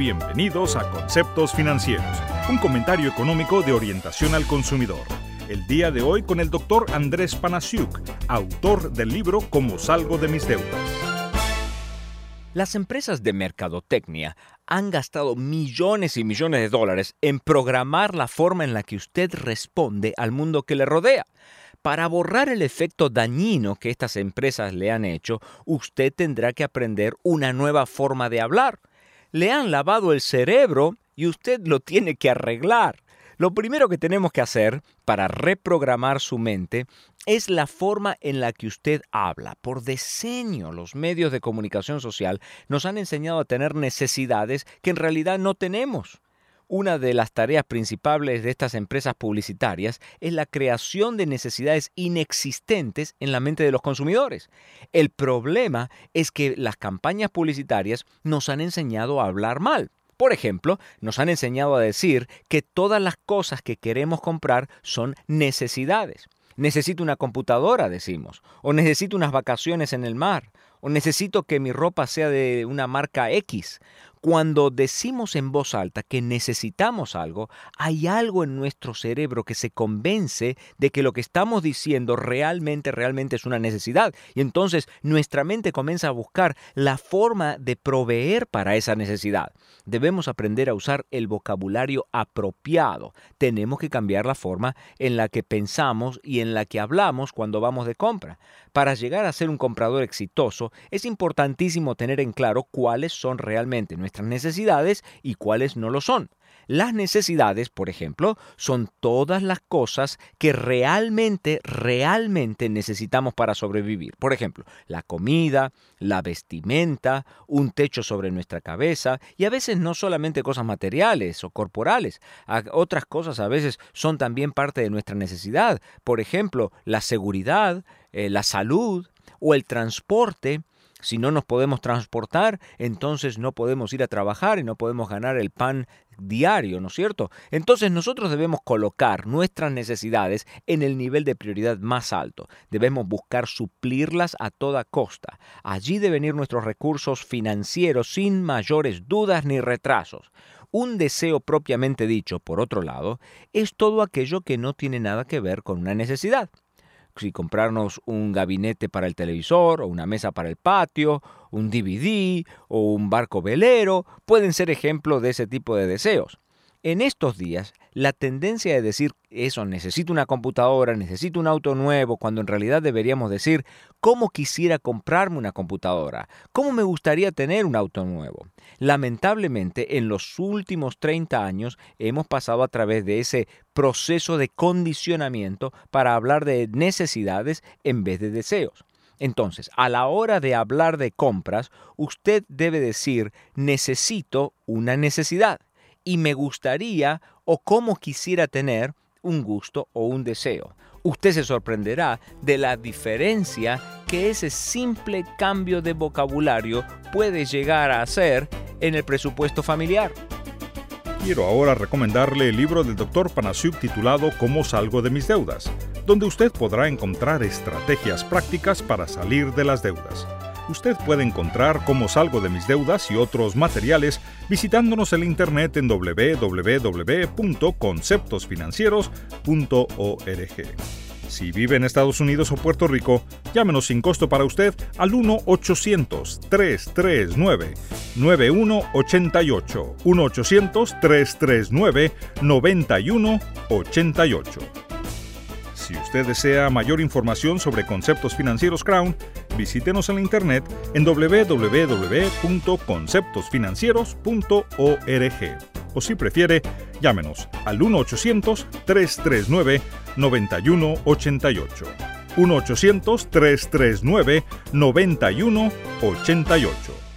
Bienvenidos a Conceptos Financieros, un comentario económico de orientación al consumidor. El día de hoy con el Dr. Andrés Panasiuk, autor del libro Cómo salgo de mis deudas. Las empresas de mercadotecnia han gastado millones y millones de dólares en programar la forma en la que usted responde al mundo que le rodea. Para borrar el efecto dañino que estas empresas le han hecho, usted tendrá que aprender una nueva forma de hablar. Le han lavado el cerebro y usted lo tiene que arreglar. Lo primero que tenemos que hacer para reprogramar su mente es la forma en la que usted habla. Por diseño, los medios de comunicación social nos han enseñado a tener necesidades que en realidad no tenemos. Una de las tareas principales de estas empresas publicitarias es la creación de necesidades inexistentes en la mente de los consumidores. El problema es que las campañas publicitarias nos han enseñado a hablar mal. Por ejemplo, nos han enseñado a decir que todas las cosas que queremos comprar son necesidades. Necesito una computadora, decimos, o necesito unas vacaciones en el mar, o necesito que mi ropa sea de una marca X. Cuando decimos en voz alta que necesitamos algo, hay algo en nuestro cerebro que se convence de que lo que estamos diciendo realmente es una necesidad. Y entonces nuestra mente comienza a buscar la forma de proveer para esa necesidad. Debemos aprender a usar el vocabulario apropiado. Tenemos que cambiar la forma en la que pensamos y en la que hablamos cuando vamos de compra. Para llegar a ser un comprador exitoso, es importantísimo tener en claro cuáles son realmente nuestras necesidades y cuáles no lo son. Las necesidades, por ejemplo, son todas las cosas que realmente necesitamos para sobrevivir. Por ejemplo, la comida, la vestimenta, un techo sobre nuestra cabeza y a veces no solamente cosas materiales o corporales. Otras cosas a veces son también parte de nuestra necesidad. Por ejemplo, la seguridad, la salud o el transporte. Si no nos podemos transportar, entonces no podemos ir a trabajar y no podemos ganar el pan diario, ¿no es cierto? Entonces nosotros debemos colocar nuestras necesidades en el nivel de prioridad más alto. Debemos buscar suplirlas a toda costa. Allí deben ir nuestros recursos financieros sin mayores dudas ni retrasos. Un deseo propiamente dicho, por otro lado, es todo aquello que no tiene nada que ver con una necesidad. Si comprarnos un gabinete para el televisor o una mesa para el patio, un DVD o un barco velero, pueden ser ejemplos de ese tipo de deseos. En estos días, la tendencia de decir eso, necesito una computadora, necesito un auto nuevo, cuando en realidad deberíamos decir, ¿cómo quisiera comprarme una computadora? ¿Cómo me gustaría tener un auto nuevo? Lamentablemente, en los últimos 30 años hemos pasado a través de ese proceso de condicionamiento para hablar de necesidades en vez de deseos. Entonces, a la hora de hablar de compras, usted debe decir, necesito una necesidad. Y me gustaría o cómo quisiera tener un gusto o un deseo. Usted se sorprenderá de la diferencia que ese simple cambio de vocabulario puede llegar a hacer en el presupuesto familiar. Quiero ahora recomendarle el libro del Dr. Panasiuk titulado Cómo salgo de mis deudas, donde usted podrá encontrar estrategias prácticas para salir de las deudas. Usted puede encontrar Cómo salgo de mis deudas y otros materiales visitándonos en internet en www.conceptosfinancieros.org. Si vive en Estados Unidos o Puerto Rico, llámenos sin costo para usted al 1-800-339-9188. 1-800-339-9188. Si usted desea mayor información sobre Conceptos Financieros Crown, visítenos en la internet en www.conceptosfinancieros.org. O si prefiere, llámenos al 1-800-339-9188. 1-800-339-9188.